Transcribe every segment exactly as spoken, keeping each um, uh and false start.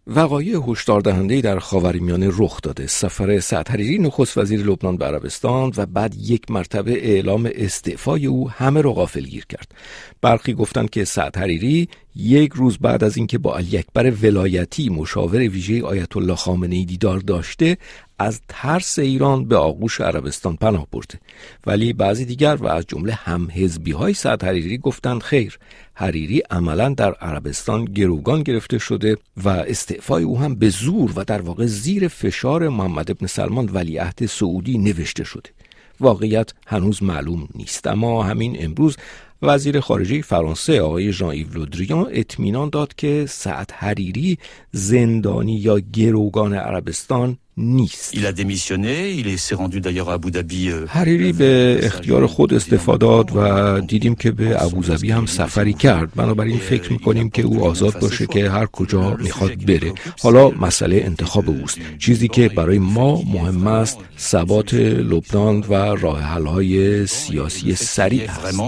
وقایع هشدار دهنده‌ای در خاورمیانه رخ داده. سفر سعد حریری نخست وزیر لبنان به عربستان و بعد یک مرتبه اعلام استعفای او همه رو غافلگیر کرد. برخی گفتند که سعد حریری یک روز بعد از اینکه با علی اکبر ولایتی مشاور ویژه آیت الله خامنه‌ای دیدار داشته، از ترس ایران به آغوش عربستان پناه برده. ولی بعضی دیگر و از جمله هم حزبی‌های سعد حریری گفتند خیر، حریری عملاً در عربستان گروگان گرفته شده و استعفای او هم به زور و در واقع زیر فشار محمد ابن سلمان ولیعهد سعودی نوشته شده. واقعیت هنوز معلوم نیست، اما همین امروز وزیر خارجه فرانسه آقای ژان ایو لودریان اطمینان داد که سعد حریری زندانی یا گروگان عربستان نیست. حریری به اختیار خود استعفا داد و دیدیم که به ابوظبی هم سفری کرد. بنابراین فکر میکنیم که او آزاد باشه که هر کجا میخواد بره. حالا مسئله انتخاب اوست. چیزی که برای ما مهم است ثبات لبنان و راه حل‌های سیاسی سریع است.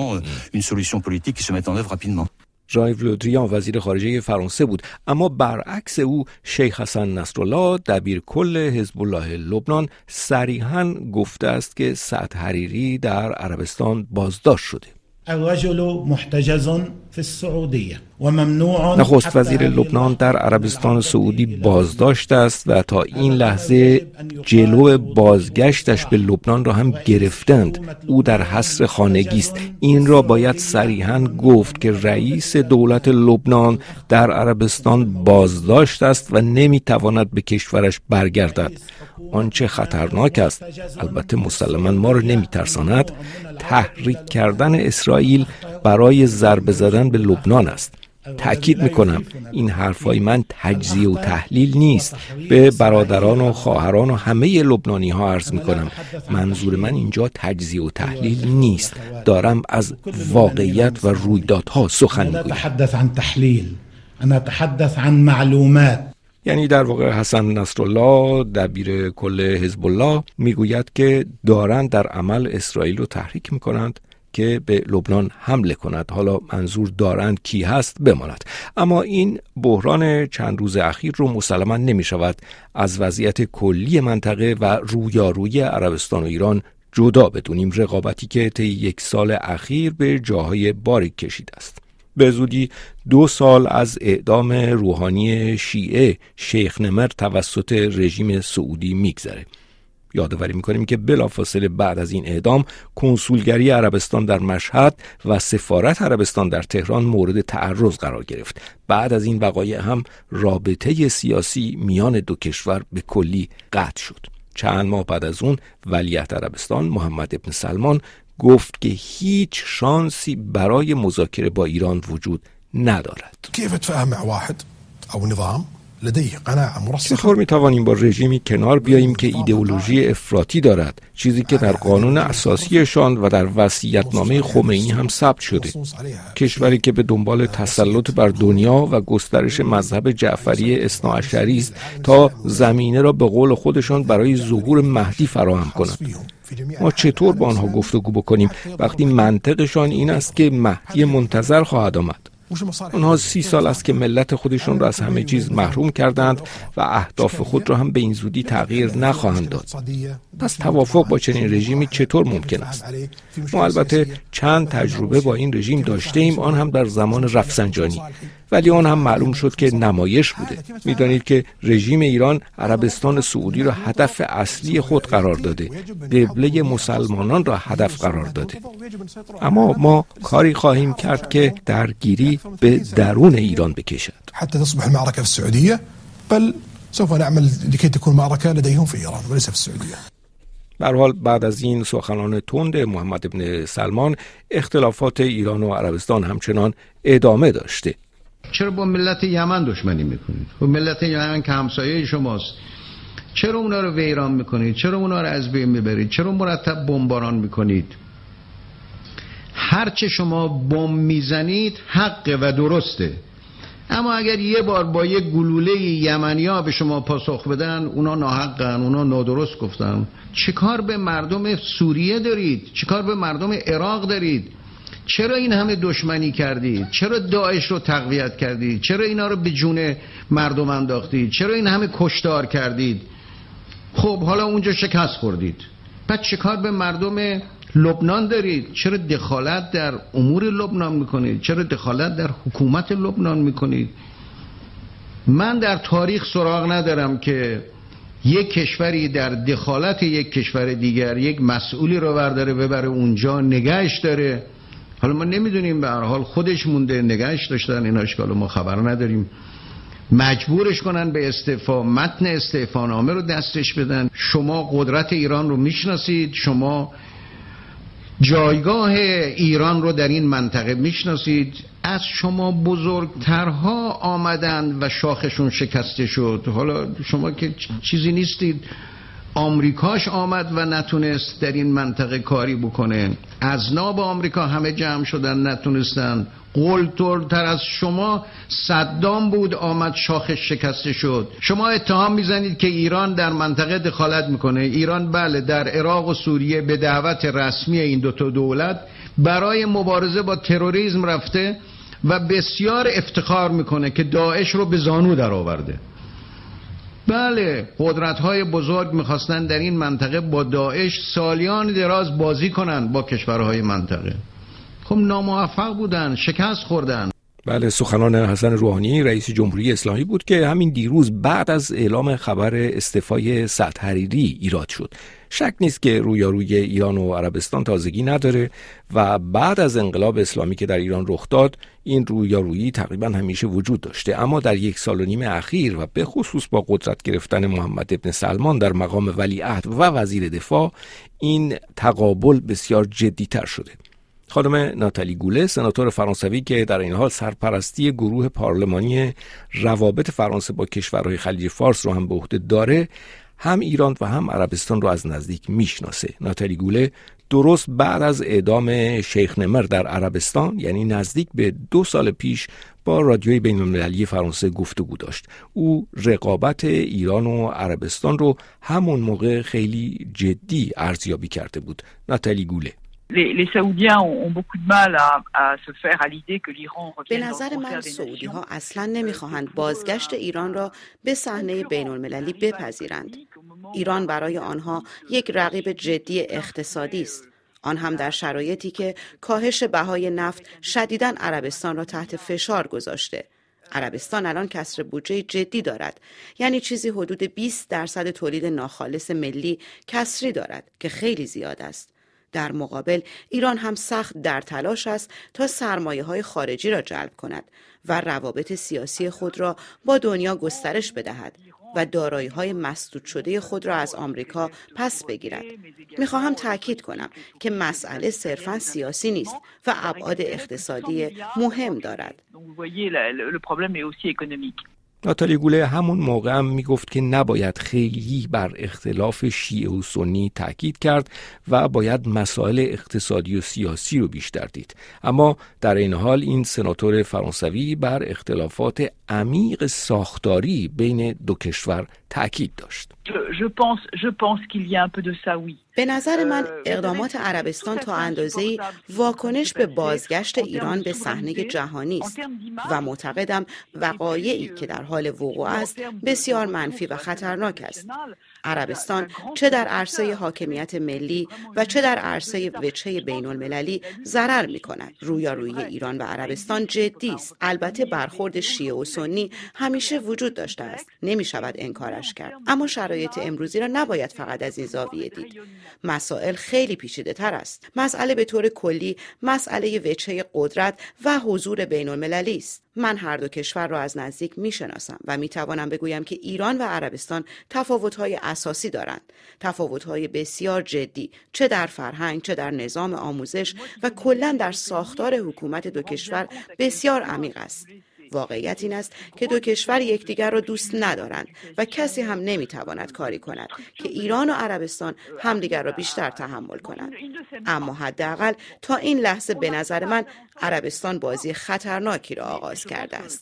ژان ایو لودریان وزیر خارجه فرانسه بود، اما برعکس او شیخ حسن نصرالله دبیر کل حزب الله لبنان صریحاً گفته است که سعد حریری در عربستان بازداشت شده. الرجل محتجز في السعودية وممنوع. نخست وزیر لبنان در عربستان سعودی بازداشت است و تا این لحظه جلو بازگشتش به لبنان را هم گرفتند. او در حصر خانگی است. این را باید صریحاً گفت که رئیس دولت لبنان در عربستان بازداشت است و نمیتواند به کشورش برگردد. آنچه خطرناک است، البته مسلماً ما را نمیترساند، تحریک کردن اسرائیل برای ضربه زدن به لبنان است. تأکید میکنم این حرفای من تجزیه و تحلیل نیست. به برادران و خواهران و همه لبنانی ها عرض میکنم منظور من اینجا تجزیه و تحلیل نیست. دارم از واقعیت و رویدادها سخن میگویم. انا اتحدث عن تحلیل، انا اتحدث عن معلومات. یعنی در واقع حسن نصرالله دبیر کل حزب الله میگوید که دارند در عمل اسرائیل رو تحریک میکنند که به لبنان حمله کند. حالا منظور دارند کی هست بماند. اما این بحران چند روز اخیر رو مسلماً نمی شود از وضعیت کلی منطقه و رویارویی عربستان و ایران جدا بدونیم. رقابتی که طی یک سال اخیر به جاهای باریک کشیده است. به زودی دو سال از اعدام روحانی شیعه شیخ نمر توسط رژیم سعودی میگذره. یادآوری میکنیم که بلافاصله بعد از این اعدام کنسولگری عربستان در مشهد و سفارت عربستان در تهران مورد تعرض قرار گرفت. بعد از این وقایع هم رابطه سیاسی میان دو کشور به کلی قطع شد. چند ماه بعد از اون ولیعهد عربستان محمد ابن سلمان گفت که هیچ شانسی برای مذاکره با ایران وجود ندارد. كيف تفاهم مع واحد او نظام لديه قناعه مرسخه؟ چطور میتوانیم با رژیمی کنار بیاییم که ایدئولوژی افراطی دارد، چیزی که در قانون اساسیشان و در وصیت‌نامه خمینی هم ثبت شده؟ کشوری که به دنبال تسلط بر دنیا و گسترش مذهب جعفری اثناعشری است تا زمینه را به قول خودشان برای ظهور مهدی فراهم کنند. ما چطور با آنها گفتگو بکنیم وقتی منطقشان این است که مهدی منتظر خواهد آمد؟ آنها سی سال است که ملت خودشون را از همه چیز محروم کردند و اهداف خود را هم به این زودی تغییر نخواهند داد. پس توافق با چنین رژیمی چطور ممکن است؟ ما البته چند تجربه با این رژیم داشته ایم، آن هم در زمان رفسنجانی، ولی آن هم معلوم شد که نمایش بوده. میدانید که رژیم ایران عربستان سعودی را هدف اصلی خود قرار داده، قبله مسلمانان را هدف قرار داده. اما ما کاری خواهیم کرد که درگیری به درون ایران بکشد. حتی تصبح المعركه في السعوديه بل سوف نعمل لكي تكون معركه لديهم في ایران وليس في السعوديه. به هر حال بعد از این سخنان تند محمد ابن سلمان اختلافات ایران و عربستان همچنان ادامه داشته. چرا با ملت یمن دشمنی میکنید؟ با ملت یمن که همسایه شماست، چرا اونا رو ویران میکنید؟ چرا اونا رو از بین میبرید؟ چرا مرتب بمباران میکنید؟ هرچه شما بمب میزنید حقه و درسته، اما اگر یه بار با یه گلوله یمنیا به شما پاسخ بدن اونا ناحقن، اونا نادرست گفتن. چیکار به مردم سوریه دارید؟ چیکار به مردم عراق دارید؟ چرا این همه دشمنی کردید؟ چرا داعش رو تقویت کردید؟ چرا اینا رو به جون مردم انداختید؟ چرا این همه کشتار کردید؟ خب حالا اونجا شکست خوردید، بعد چه کار به مردم لبنان دارید؟ چرا دخالت در امور لبنان میکنید؟ چرا دخالت در حکومت لبنان میکنید؟ من در تاریخ سراغ ندارم که یک کشوری در دخالت یک کشور دیگر یک مسئولی رو برداره ببره اونجا نگهش داره. حالا ما نمیدونیم، به هر حال خودش مونده، نگهش داشتن، این اشکال ما خبر نداریم، مجبورش کنن به استعفا، متن استعفا نامه رو دستش بدن. شما قدرت ایران رو میشناسید، شما جایگاه ایران رو در این منطقه میشناسید، از شما بزرگترها آمدند و شاخشون شکسته شد. حالا شما که چیزی نیستید. آمریکاش آمد و نتونست در این منطقه کاری بکنه، اذناب آمریکا همه جمع شدن نتونستن. قلترتر از شما صدام بود، آمد شاخش شکسته شد. شما اتهام میزنید که ایران در منطقه دخالت میکنه. ایران بله در عراق و سوریه به دعوت رسمی این دوتا دولت برای مبارزه با تروریسم رفته و بسیار افتخار میکنه که داعش رو به زانو در آورده. بله قدرت‌های بزرگ می‌خواستن در این منطقه با داعش سالیان دراز بازی کنن با کشورهای منطقه. خب ناموفق بودن، شکست خوردن. بله، سخنان حسن روحانی رئیس جمهوری اسلامی بود که همین دیروز بعد از اعلام خبر استعفای سعد حریری ایراد شد. شک نیست که رویارویی ایران و عربستان تازگی نداره و بعد از انقلاب اسلامی که در ایران رخ داد این رویارویی تقریبا همیشه وجود داشته، اما در یک سال و نیم اخیر و به خصوص با قدرت گرفتن محمد ابن سلمان در مقام ولیعهد و وزیر دفاع این تقابل بسیار جدی‌تر شده. خانم ناتالی گوله، سناتور فرانسوی که در این حال سرپرستی گروه پارلمانی روابط فرانسه با کشورهای خلیج فارس رو هم به عهده داره، هم ایران و هم عربستان رو از نزدیک میشناسه. ناتالی گوله درست بعد از اعدام شیخ نمر در عربستان، یعنی نزدیک به دو سال پیش، با رادیوی بین‌المللی فرانسه گفتگو داشت. او رقابت ایران و عربستان رو همون موقع خیلی جدی ارزیابی کرده بود. ناتالی گوله: به نظر من سعودی ها اصلا نمیخواهند بازگشت ایران را به صحنه بین المللی بپذیرند. ایران برای آنها یک رقیب جدی اقتصادی است، آن هم در شرایطی که کاهش بهای نفت شدیداً عربستان را تحت فشار گذاشته. عربستان الان کسر بودجه جدی دارد، یعنی چیزی حدود بیست درصد تولید ناخالص ملی کسری دارد که خیلی زیاد است. در مقابل ایران هم سخت در تلاش است تا سرمایه‌های خارجی را جلب کند و روابط سیاسی خود را با دنیا گسترش بدهد و دارایی‌های مسدود شده خود را از آمریکا پس بگیرد. می‌خواهم تأکید کنم که مسئله صرفاً سیاسی نیست و ابعاد اقتصادی مهم دارد. ناتالی گوله همون موقع هم میگفت که نباید خیلی بر اختلاف شیعه و سنی تاکید کرد و باید مسائل اقتصادی و سیاسی رو بیشتر دید. اما در این حال این سناتور فرانسوی بر اختلافات عمیق ساختاری بین دو کشور تاکید داشت. به نظر من اقدامات عربستان تا اندازه‌ای واکنش به بازگشت ایران به صحنه جهانی است و معتقدم وقایعی که در حال وقوع است بسیار منفی و خطرناک است. عربستان چه در عرصه حاکمیت ملی و چه در عرصه وجهه بین المللی ضرر می کند. رویارویی ایران و عربستان جدی است. البته برخورد شیعه و سنی همیشه وجود داشته است، نمی شود انکارش کرد، اما شرایط امروزی را نباید فقط از این زاویه دید. مسائل خیلی پیچیده تر است. مسئله به طور کلی مسئله وجهه قدرت و حضور بین المللی است. من هر دو کشور را از نزدیک می شناسم و می توانم بگویم که ایران و عربستان تفاوت‌های اساسی دارند. تفاوت‌های بسیار جدی، چه در فرهنگ، چه در نظام آموزش و کلاً در ساختار حکومت دو کشور بسیار عمیق است. واقعیت این است که دو کشور یکدیگر را دوست ندارند و کسی هم نمیتواند کاری کند که ایران و عربستان همدیگر را بیشتر تحمل کنند. اما حداقل تا این لحظه به نظر من عربستان بازی خطرناکی را آغاز کرده است.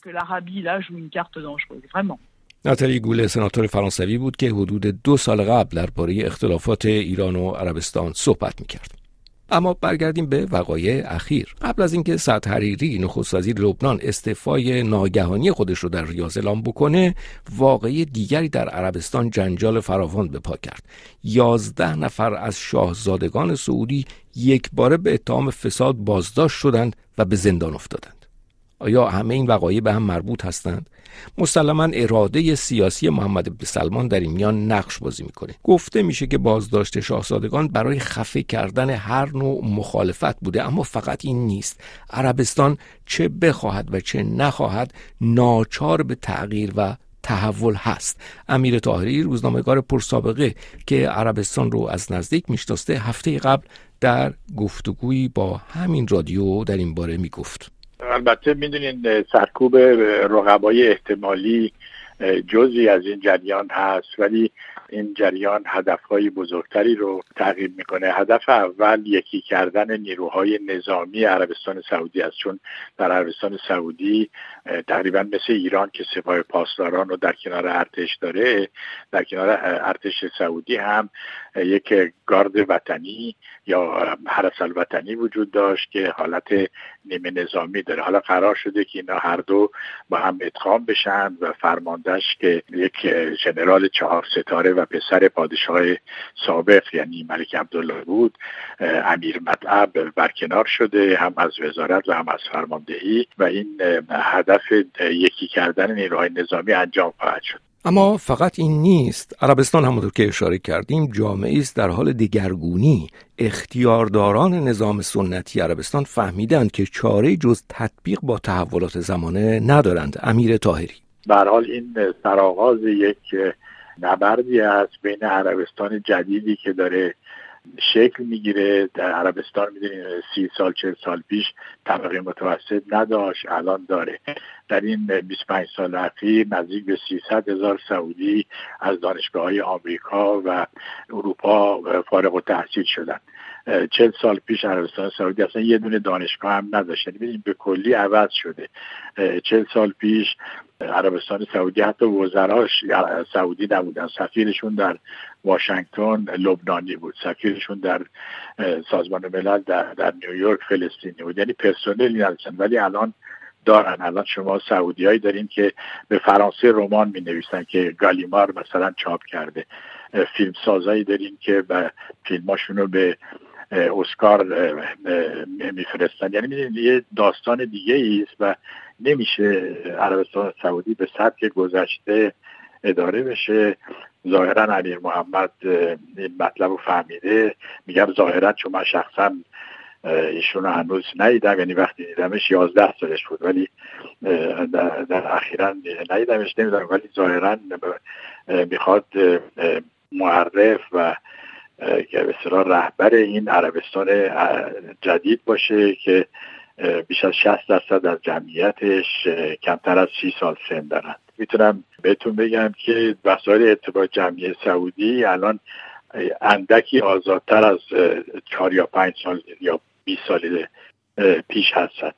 ناتالی گوله سناتور فرانسوی بود که حدود دو سال قبل درباره اختلافات ایران و عربستان صحبت می‌کرد. اما برگردیم به وقایع اخیر. قبل از اینکه سعد حریری نخست وزیر لبنان استعفای ناگهانی خودش رو در ریاض اعلام بکنه، واقعه دیگری در عربستان جنجال فراوان به پا کرد. یازده نفر از شاهزادگان سعودی یک باره به اتهام فساد بازداشت شدند و به زندان افتادند. آیا همه این وقایع به هم مربوط هستند؟ مسلماً اراده سیاسی محمد بن سلمان در این میان نقش بازی میکنه. گفته میشه که بازداشت شاهزادگان برای خفه کردن هر نوع مخالفت بوده، اما فقط این نیست. عربستان چه بخواهد و چه نخواهد ناچار به تغییر و تحول هست. امیر طاهری، روزنامه‌نگار پرسابقه که عربستان رو از نزدیک میشناسه، هفته قبل در گفتگویی با همین رادیو در این باره میگفت: البته میدونین سرکوب رقبای احتمالی جزئی از این جریان هست، ولی این جریان هدفهای بزرگتری رو تعقیب میکنه. هدف اول یکی کردن نیروهای نظامی عربستان سعودی است، چون در عربستان سعودی تقریبا مثل ایران که سپاه پاسداران رو در کنار ارتش داره، در کنار ارتش سعودی هم یک گارد وطنی یا حرس الوطنی وجود داشت که حالت نیمه نظامی داره. حالا قرار شده که اینا هر دو با هم ادغام بشن و فرماندهش که یک ژنرال چهار ستاره و پسر پادشاه سابق یعنی ملک عبدالله بود، امیر مطلب، برکنار شده، هم از وزارت و هم از فرماندهی، و این هدف یکی کردن نیروهای نظامی انجام خواهد شد. اما فقط این نیست. عربستان همونطور که اشاره کردیم جامعه است در حال دگرگونی. اختیارداران نظام سنتی عربستان فهمیدند که چاره جز تطبیق با تحولات زمانه ندارند. امیر طاهری: به هر حال این سرآغاز یک نبردی است بین عربستان جدیدی که داره شکل میگیره. در عربستان میدونید سی سال چهل سال پیش طبقه متوسط نداشت، الان داره. در این بیست و پنج سال اخیر نزدیک به سیصد هزار سعودی از دانشگاه‌های آمریکا و اروپا فارغ التحصیل شدن. چهل سال پیش عربستان سعودی اصلا یه دونه دانشگاه هم نداشت، یعنی ببینید به کلی عوض شده. چهل سال پیش عربستان سعودی حتی وزراش سعودی نبودن، سفیرشون در واشنگتن لبنانی بود، سفیرشون در سازمان ملل در, در نیویورک فلسطینی بود، یعنی پرسنلی نداشتن. ولی الان دارن. الان شما سعودیایی دارین که به فرانسه رمان می نویسن که گالیمار مثلا چاپ کرده. فیلم سازایی دارین که به فیلماشون رو به اسکار میفرستن. یعنی میدونید یه داستان دیگه است و نمیشه عربستان سعودی به سبک گذشته اداره بشه. ظاهرا امیر محمد این مطلب رو فهمیده. میگم ظاهرا چون من شخصا ایشون رو هنوز ندیدم، یعنی وقتی دیدمش یازده سالش بود، ولی در, در اخیراً ندیدمش، نمیدونم، ولی ظاهرا میخواد معرف و که به اصطلاح رهبر این عربستان جدید باشه که بیش از شصت درصد از جمعیتش کمتر از سی سال سن دارن. میتونم بهتون بگم که وسایل ارتباط جمعی سعودی الان اندکی آزادتر از چهار یا پنج سال یا بیست سال پیش هستن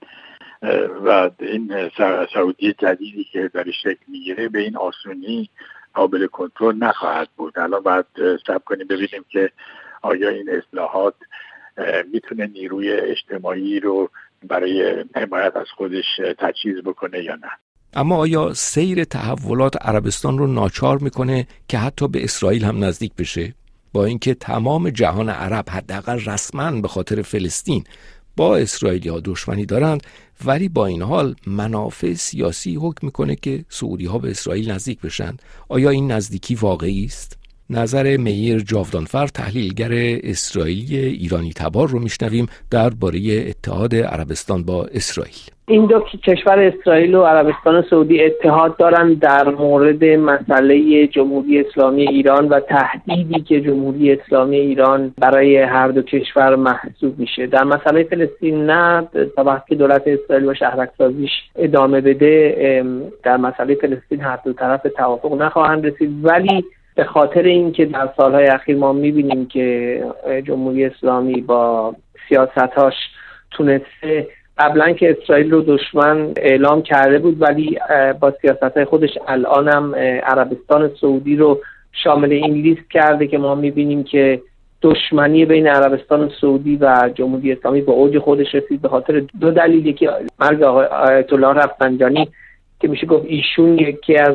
و این سعودی جدیدی که داره شکل میگیره به این آسونی قابل کنترل نخواهد بود. الان باید صبر کنیم ببینیم که آیا این اصلاحات میتونه نیروی اجتماعی رو برای حمایت از خودش تجهیز بکنه یا نه. اما آیا سیر تحولات عربستان رو ناچار میکنه که حتی به اسرائیل هم نزدیک بشه؟ با اینکه تمام جهان عرب حداقل رسما به خاطر فلسطین با اسرائیلی‌ها دشمنی دارند، ولی با این حال منافع سیاسی حکم میکنه که سعودی‌ها به اسرائیل نزدیک بشن. آیا این نزدیکی واقعی است؟ نظر میر جاودانفر، تحلیلگر اسرائیلی ایرانی تبار رو میشنویم درباره اتحاد عربستان با اسرائیل. این دو کشور اسرائیل و عربستان سعودی اتحاد دارن در مورد مسئله جمهوری اسلامی ایران و تهدیدی که جمهوری اسلامی ایران برای هر دو کشور محسوب میشه. در مسئله فلسطین نه، تا وقتی دولت اسرائیل با شهرک‌سازیش ادامه بده در مسئله فلسطین هر دو طرف توافق نخواهند رسید، ولی به خاطر اینکه در سالهای اخیر ما میبینیم که جمهوری اسلامی با سیاستاش تونسته قبلا که اسرائیل رو دشمن اعلام کرده بود، ولی با سیاستهای خودش الان هم عربستان سعودی رو شامل این لیست کرده که ما میبینیم که دشمنی بین عربستان سعودی و جمهوری اسلامی به اوج خودش رسید به خاطر دو دلیل. یکی مرگ آقای آیت الله رفسنجانی که میشه گفت ایشون یکی از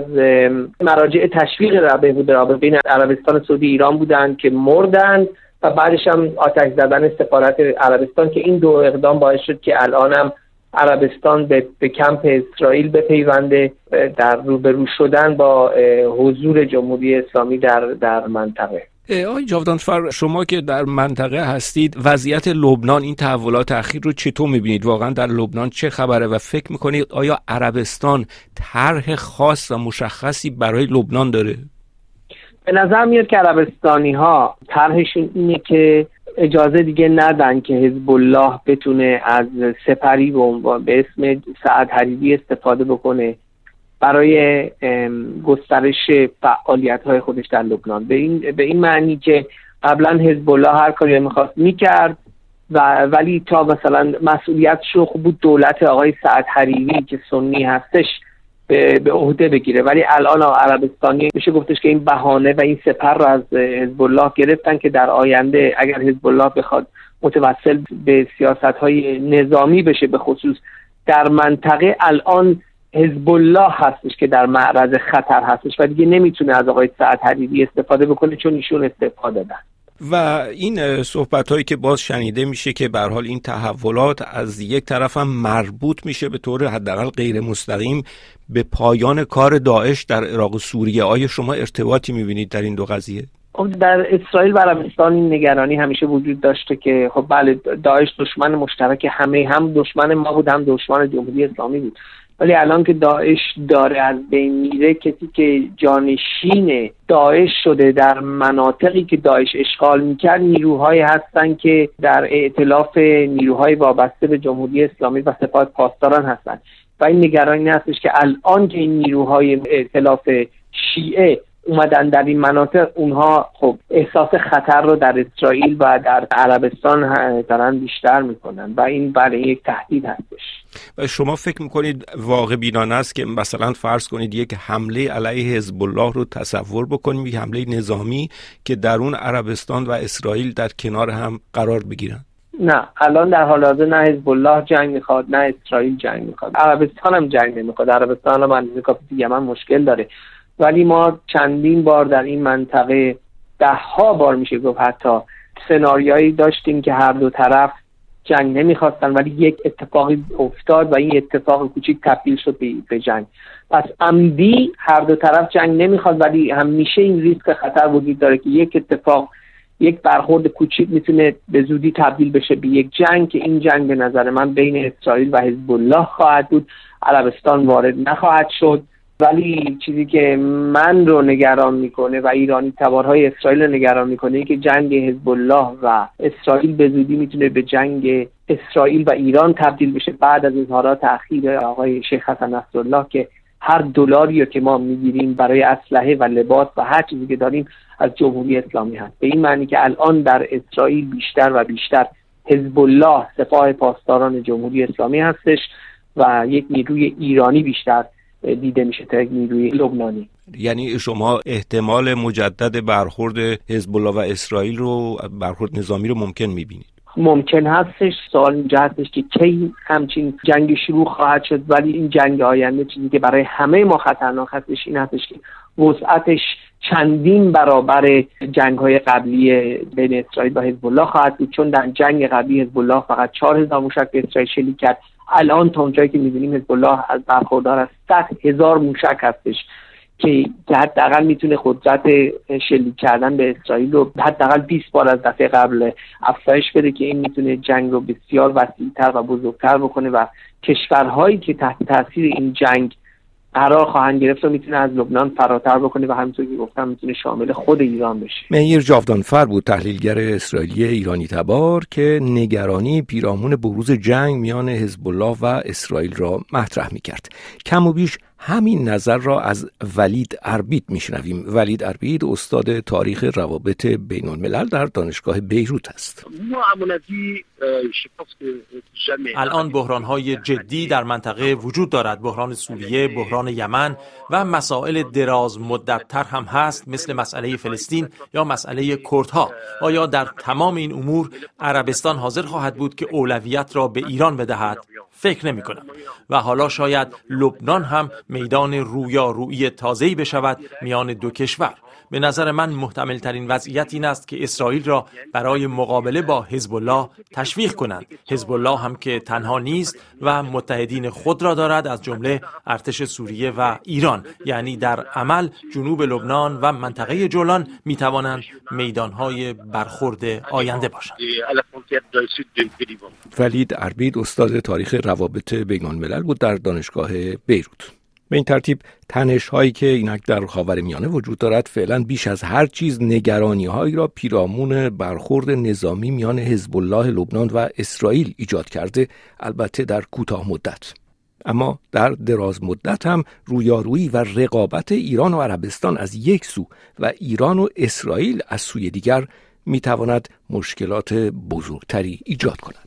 مراجع تشویق بهبود رابطه بین عربستان سعودی ایران بودن که مردن و بعدش هم آتش زدن سفارت عربستان، که این دو اقدام باعث شد که الان هم عربستان به, به کمپ اسرائیل بپیونده در روبرو شدن با حضور جمهوری اسلامی در در منطقه. آقای جاودانفر، شما که در منطقه هستید، وضعیت لبنان، این تحولات اخیر رو چطور میبینید؟ واقعا در لبنان چه خبره و فکر میکنید آیا عربستان طرح خاص و مشخصی برای لبنان داره؟ به نظر میاد که عربستانی ها طرحشون اینه که اجازه دیگه ندن که حزب الله بتونه از سپری به اسم سعد حریری استفاده بکنه برای گسترش فعالیت‌های خودش در لبنان. به این به این معنی که قبلا حزب الله هر کاری می‌خواست می‌کرد و ولی تا مثلا مسئولیتشو بود دولت آقای سعد حریری که سنی هستش به به عهده بگیره، ولی الان عربستانی میشه گفتش که این بهانه و این سپر رو از حزب الله گرفتن که در آینده اگر حزب الله بخواد متوسل به سیاست‌های نظامی بشه به خصوص در منطقه، الان حزب الله هستش که در معرض خطر هستش و دیگه نمیتونه از آقای سعد حریری استفاده بکنه چون ایشون استفاده دادن. و این صحبت هایی که باز شنیده میشه که به هر حال این تحولات از یک طرف هم مربوط میشه به طور حداقل غیر مستقیم به پایان کار داعش در عراق و سوریه. آیا شما ارتباطی میبینید در این دو قضیه؟ در اسرائیل و عربستان این نگرانی همیشه وجود داشته که خب بله داعش دشمن مشترک همه، هم دشمن ما بود هم دشمن جمهوری اسلامی بود، ولی الان که داعش داره از بین میره، کسی که جانشین داعش شده در مناطقی که داعش اشغال میکرد نیروهایی هستن که در ائتلاف نیروهای وابسته به جمهوری اسلامی و سپاه پاسداران هستن و این نگرانی هستش که الان که این نیروهای ائتلاف شیعه اومدن در این مناطق، اونها خب احساس خطر رو در اسرائیل و در عربستان دارن بیشتر میکنن و این برای یک تهدید هستش. و شما فکر میکنید واقع بینانه است که مثلا فرض کنید یک حمله علیه حزب الله رو تصور بکنیم، یک حمله نظامی که در اون عربستان و اسرائیل در کنار هم قرار بگیرن؟ نه، الان در حال حاضر نه حزب الله جنگ میخواد نه اسرائیل جنگ میخواد، عربستان هم جنگ نمیخواد. عربستان هم اندازه کافی یمن مشکل داره، ولی ما چندین بار در این منطقه ده ها بار میشه گفت حتی سناریویی داشتیم که هر دو طرف جنگ نمیخواستن ولی یک اتفاقی افتاد و این اتفاق کوچیک تبدیل شد به جنگ. پس عمدی هر دو طرف جنگ نمیخواد ولی همیشه این ریسک خطر وجود داره که یک اتفاق، یک برخورد کوچیک میتونه به زودی تبدیل بشه به یک جنگ که این جنگ به نظر من بین اسرائیل و حزب الله خواهد بود. عربستان وارد نخواهد شد، ولی چیزی که من رو نگران میکنه و ایرانی تبارهای اسرائیل رو نگران میکنه این که جنگ حزب الله و اسرائیل به زودی میتونه به جنگ اسرائیل و ایران تبدیل بشه بعد از اظهارات اخیر آقای شیخ حسن نصرالله که هر دلاری که ما میگیریم برای اسلحه و لباس و هر چیزی که داریم از جمهوری اسلامی هست. به این معنی که الان در اسرائیل بیشتر و بیشتر حزب الله سپاه پاسداران جمهوری اسلامی هستش و یک نیروی ایرانی بیشتر دیده میشه تا یک نیروی لبنانی. یعنی شما احتمال مجدد برخورد حزب الله و اسرائیل رو، برخورد نظامی رو ممکن میبینید؟ ممکن هستش. سوال اینجا هستش که کی همچین جنگ شروع خواهد شد، ولی این جنگ آینده چیزی که برای همه ما خطرناک هستش این هستش که وسعتش چندین برابر جنگ‌های قبلی بین اسرائیل و حزب الله خواهد بود، چون در جنگ قبلی حزب الله فقط چهار هزار موشک به اسرائیل شلیک کرد. الان تا اونجایی که می‌بینیم حزب الله از برخوردار از صد هزار موشک هستش که حداقل میتونه قدرت شلیک کردن به اسرائیل رو حداقل بیست بار از دفعه قبل افزایش بده که این میتونه جنگ رو بسیار وسیع‌تر و بزرگتر بکنه و کشورهایی که تحت تاثیر این جنگ قرار خواهند گرفت و میتونه از لبنان فراتر بکنه و همونطور که گفتم میتونه شامل خود ایران بشه. مهیر جاودانفر بود، تحلیلگر اسرائیلی ایرانی تبار که نگرانی پیرامون بروز جنگ میان حزب الله و اسرائیل را مطرح میکرد. کم و بیش همین نظر را از ولید اربید میشنویم. ولید اربید استاد تاریخ روابط بین الملل در دانشگاه بیروت است. الان بحران‌های جدی در منطقه وجود دارد. بحران سوریه، بحران یمن و مسائل دراز مدت‌تر هم هست، مثل مسئله فلسطین یا مسئله کردها. آیا در تمام این امور عربستان حاضر خواهد بود که اولویت را به ایران بدهد؟ فکر نمی کنم. و حالا شاید لبنان هم میدان رویارویی تازه‌ای بشود میان دو کشور. به نظر من محتمل ترین وضعیت این است که اسرائیل را برای مقابله با حزب الله تشویق کنند. حزب الله هم که تنها نیست و متحدین خود را دارد، از جمله ارتش سوریه و ایران. یعنی در عمل جنوب لبنان و منطقه جولان می توانند میدانهای برخورد آینده باشند. ولید اربید استاد تاریخ روابط بین الملل بود در دانشگاه بیروت. به این ترتیب تنش هایی که اینک در خاورمیانه وجود دارد فعلا بیش از هر چیز نگرانی هایی را پیرامون برخورد نظامی میان حزب الله لبنان و اسرائیل ایجاد کرده، البته در کوتاه مدت. اما در دراز مدت هم رویارویی و رقابت ایران و عربستان از یک سو و ایران و اسرائیل از سوی دیگر میتواند مشکلات بزرگتری ایجاد کند.